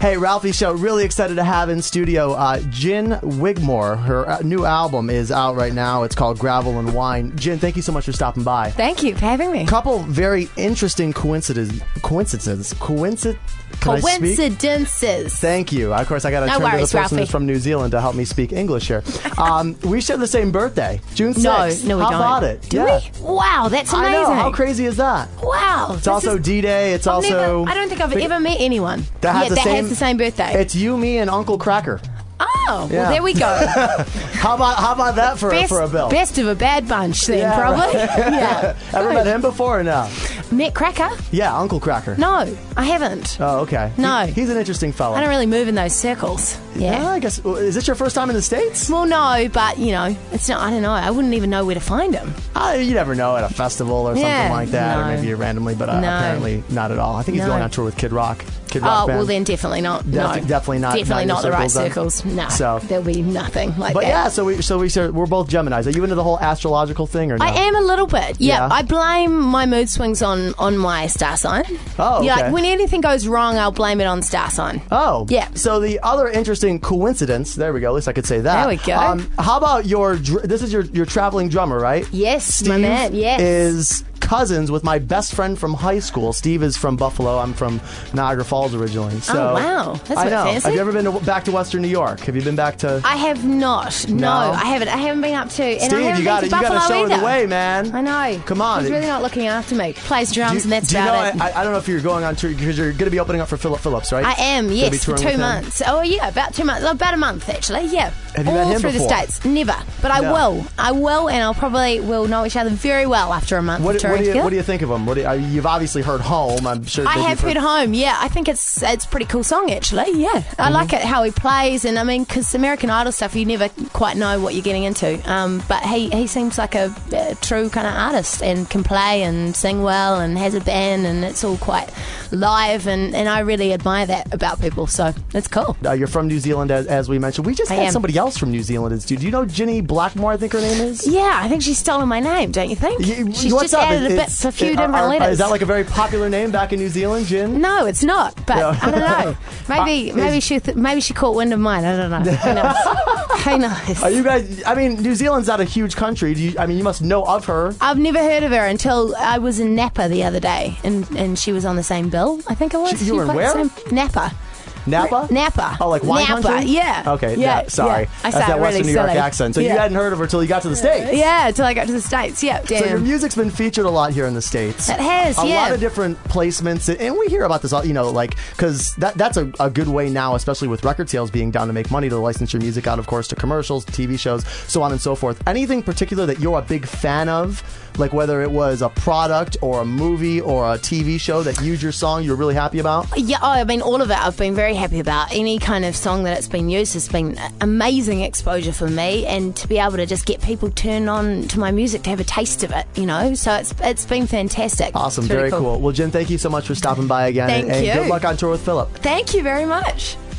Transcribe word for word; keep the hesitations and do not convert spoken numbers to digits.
Hey, Ralphie Show, really excited to have in studio uh, Gin Wigmore. Her uh, new album is out right now. It's called Gravel and Wine. Gin, thank you so much for stopping by. Thank you for having me. Couple very interesting coincidences. Coincidences. Coincidence. Coincidences. Thank you. Of course, I got to no turn worries, to the person Ralphie. who's from New Zealand to help me speak English here. Um, we share the same birthday, June sixth. No, no, we How don't. about it? Do yeah. we? Wow, that's amazing. I know. How crazy is that? Wow. It's also D-Day. It's also... Never, I don't think I've ever met anyone that has, yeah, the, that same, has the same birthday. It's you, me, and Uncle Cracker. Oh, Yeah. well, there we go. How about how about that for, best, for a bill? Best of a bad bunch, then, Yeah, probably. right. Yeah. Ever Good. met him before or no? Met Cracker? Yeah, Uncle Cracker. No, I haven't. Oh, okay. No. He, he's an interesting fellow. I don't really move in those circles. Yeah. Yeah, I guess. Is this your first time in the States? Well, no, but, you know, it's not, I don't know. I wouldn't even know where to find him. Uh, you never know, at a festival or Yeah, something like that, no. or maybe randomly, but uh, No. apparently not at all. I think he's No. going on tour with Kid Rock. Kid Rock Oh, band. well, then definitely not. Def- no. definitely not- Definitely not not, in the right circles circles. No. So- There'll be nothing like But that. yeah, so we so we share, we're both Geminis. Are you into the whole astrological thing or no? I am a little bit. Yeah, Yeah? I blame my mood swings on, on my star sign. Oh, Yeah, okay. like when anything goes wrong, I'll blame it on star sign. Oh, Yeah. So the other interesting coincidence, there we go. At least I could say that. There we go. Um, how about your? dr- This is your your traveling drummer, right? Yes, Steve my man. Yes. is cousins with my best friend from high school. Steve is from Buffalo. I'm from Niagara Falls originally. So Oh, wow. That's I a bit know. fancy. Have you ever been to, back to Western New York? Have you been back to? I have not. No, No? I haven't. I haven't been up to. And I Steve, haven't you got been to to you got Buffalo to show her either. the way, man. I know. Come on. He's really not looking after me. Plays Do drums you, and that's do you about know? it. I, I don't know if you're going on tour because you're going to be opening up for Philip Phillips, right? I am, Gonna yes, be for touring two with him? months. Oh, yeah, about two months. About a month, actually, yeah. Have you All met him through before? the States. Never. But I No. will. I will, and I'll probably will know each other very well after a month What, of what, touring do you, together. what do you think of him? What do you, uh, you've obviously heard Home. I'm sure. I that have you've heard Home, yeah. I think it's it's a pretty cool song, actually, yeah. I Mm-hmm. like it, how he plays, and I mean, because American Idol stuff, you never quite know what you're getting into. Um, but he, he seems like a, a true kind of artist and can play and sing well and has a band, and it's all quite live, and, and I really admire that about people, so it's cool. Uh, you're from New Zealand, as, as we mentioned. We just I had am. somebody else from New Zealand. Do you know Ginny Blackmore, I think her name is? Yeah, I think she's stolen my name, don't you think? Y- She's what's just up? added a bit, It's- a few it- different are- are- letters. Is that like a very popular name back in New Zealand, Gin? No, it's not. But No. I don't know. Maybe Uh, maybe is- she th- maybe she caught wind of mine. I don't know. Who knows? Who knows? Are you guys? I mean, New Zealand's not a huge country. Do you, I mean, you must know of her. I've never heard of her until I was in Napa the other day, and, and she was on the same bill. I think it was. She- you were in played where? the same- Napa. Napa? Napa. Oh, like wine Napa. country? Yeah. Okay. Yeah. Yeah. Sorry. Yeah. I That's sound that Western really New York silly. accent. So you Yeah. hadn't heard of her till you got to the States. Yeah, until I got to the States. Yeah. Damn. So your music's been featured a lot here in the States. It has, a yeah. lot of different placements, and we hear about this, you know, like because that that's a, a good way now, especially with record sales being down, to make money, to license your music out, of course, to commercials, T V shows, so on and so forth. Anything particular that you're a big fan of, like whether it was a product or a movie or a T V show that used your song, you're really happy about? Yeah, oh, I mean, all of it I've been very happy about. Any kind of song that it's been used has been amazing exposure for me, and to be able to just get people turned on to my music, to have a taste of it, you know? So it's it's been fantastic. Awesome, It's really very cool. Well, Jen, thank you so much for stopping by again. Thank and, and you. good luck on tour with Philip. Thank you very much.